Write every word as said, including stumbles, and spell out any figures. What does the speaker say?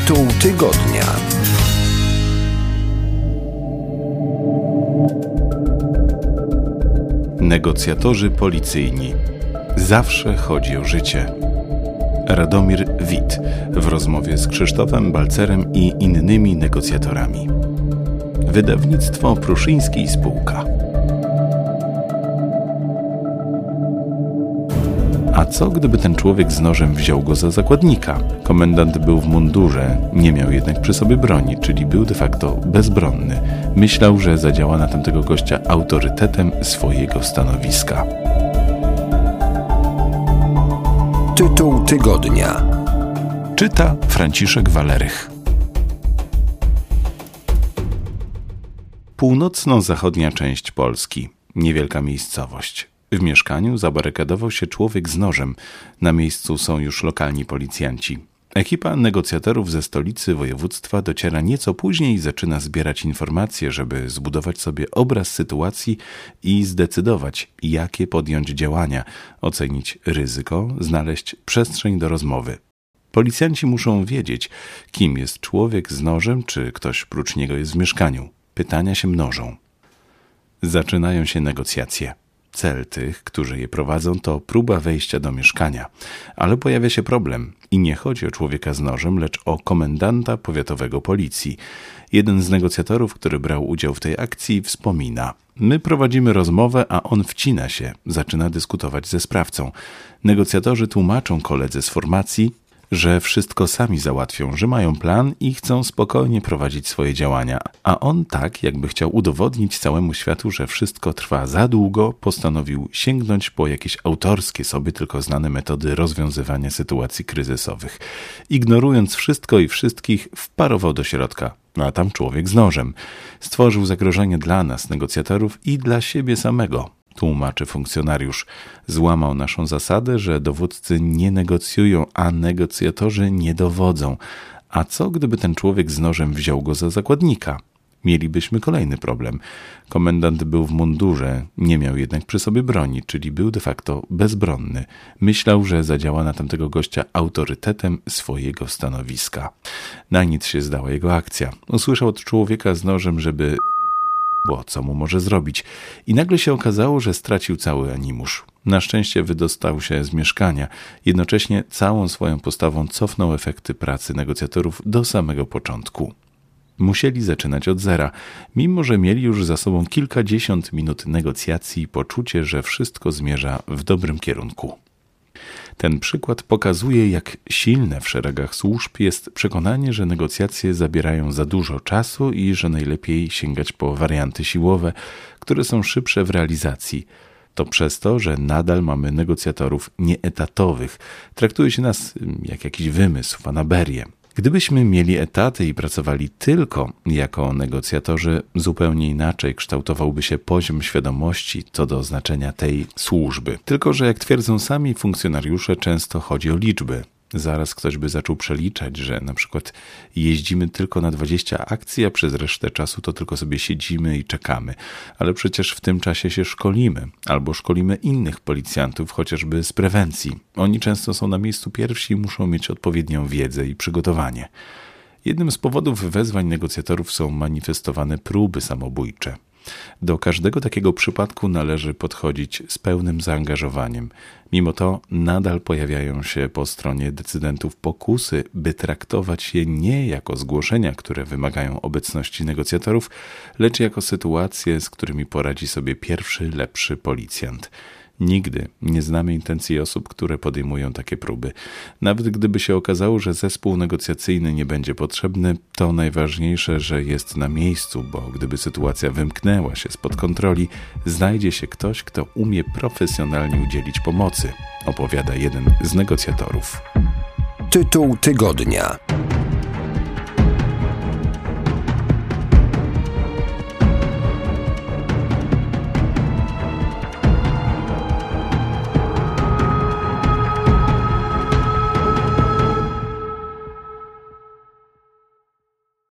Tytuł tygodnia. Negocjatorzy policyjni. Zawsze chodzi o życie. Radomir Wit w rozmowie z Krzysztofem Balcerem i innymi negocjatorami. Wydawnictwo Pruszyński i Spółka. A co gdyby ten człowiek z nożem wziął go za zakładnika? Komendant był w mundurze, nie miał jednak przy sobie broni, czyli był de facto bezbronny. Myślał, że zadziała na tamtego gościa autorytetem swojego stanowiska. Tytuł tygodnia. Czyta Franciszek Walerych. Północno-zachodnia część Polski. Niewielka miejscowość. W mieszkaniu zabarykadował się człowiek z nożem. Na miejscu są już lokalni policjanci. Ekipa negocjatorów ze stolicy województwa dociera nieco później i zaczyna zbierać informacje, żeby zbudować sobie obraz sytuacji i zdecydować, jakie podjąć działania, ocenić ryzyko, znaleźć przestrzeń do rozmowy. Policjanci muszą wiedzieć, kim jest człowiek z nożem, czy ktoś prócz niego jest w mieszkaniu. Pytania się mnożą. Zaczynają się negocjacje. Cel tych, którzy je prowadzą, to próba wejścia do mieszkania. Ale pojawia się problem i nie chodzi o człowieka z nożem, lecz o komendanta powiatowego policji. Jeden z negocjatorów, który brał udział w tej akcji, wspomina: my prowadzimy rozmowę, a on wcina się, zaczyna dyskutować ze sprawcą. Negocjatorzy tłumaczą koledze z formacji, że wszystko sami załatwią, że mają plan i chcą spokojnie prowadzić swoje działania. A on tak, jakby chciał udowodnić całemu światu, że wszystko trwa za długo, postanowił sięgnąć po jakieś autorskie, sobie tylko znane metody rozwiązywania sytuacji kryzysowych. Ignorując wszystko i wszystkich, wparował do środka. A tam człowiek z nożem. Stworzył zagrożenie dla nas, negocjatorów, i dla siebie samego. Tłumaczy funkcjonariusz. Złamał naszą zasadę, że dowódcy nie negocjują, a negocjatorzy nie dowodzą. A co gdyby ten człowiek z nożem wziął go za zakładnika? Mielibyśmy kolejny problem. Komendant był w mundurze, nie miał jednak przy sobie broni, czyli był de facto bezbronny. Myślał, że zadziała na tamtego gościa autorytetem swojego stanowiska. Na nic się zdała jego akcja. Usłyszał od człowieka z nożem, żeby... bo co mu może zrobić? I nagle się okazało, że stracił cały animusz. Na szczęście wydostał się z mieszkania. Jednocześnie całą swoją postawą cofnął efekty pracy negocjatorów do samego początku. Musieli zaczynać od zera, mimo że mieli już za sobą kilkadziesiąt minut negocjacji i poczucie, że wszystko zmierza w dobrym kierunku. Ten przykład pokazuje, jak silne w szeregach służb jest przekonanie, że negocjacje zabierają za dużo czasu i że najlepiej sięgać po warianty siłowe, które są szybsze w realizacji. To przez to, że nadal mamy negocjatorów nieetatowych. Traktuje się nas jak jakiś wymysł, fanaberię. Gdybyśmy mieli etaty i pracowali tylko jako negocjatorzy, zupełnie inaczej kształtowałby się poziom świadomości co do znaczenia tej służby. Tylko że jak twierdzą sami funkcjonariusze, często chodzi o liczby. Zaraz ktoś by zaczął przeliczać, że na przykład jeździmy tylko na dwadzieścia akcji, a przez resztę czasu to tylko sobie siedzimy i czekamy. Ale przecież w tym czasie się szkolimy, albo szkolimy innych policjantów, chociażby z prewencji. Oni często są na miejscu pierwsi i muszą mieć odpowiednią wiedzę i przygotowanie. Jednym z powodów wezwań negocjatorów są manifestowane próby samobójcze. Do każdego takiego przypadku należy podchodzić z pełnym zaangażowaniem. Mimo to nadal pojawiają się po stronie decydentów pokusy, by traktować je nie jako zgłoszenia, które wymagają obecności negocjatorów, lecz jako sytuacje, z którymi poradzi sobie pierwszy, lepszy policjant. Nigdy nie znamy intencji osób, które podejmują takie próby. Nawet gdyby się okazało, że zespół negocjacyjny nie będzie potrzebny, to najważniejsze, że jest na miejscu, bo gdyby sytuacja wymknęła się spod kontroli, znajdzie się ktoś, kto umie profesjonalnie udzielić pomocy, opowiada jeden z negocjatorów. Tytuł tygodnia.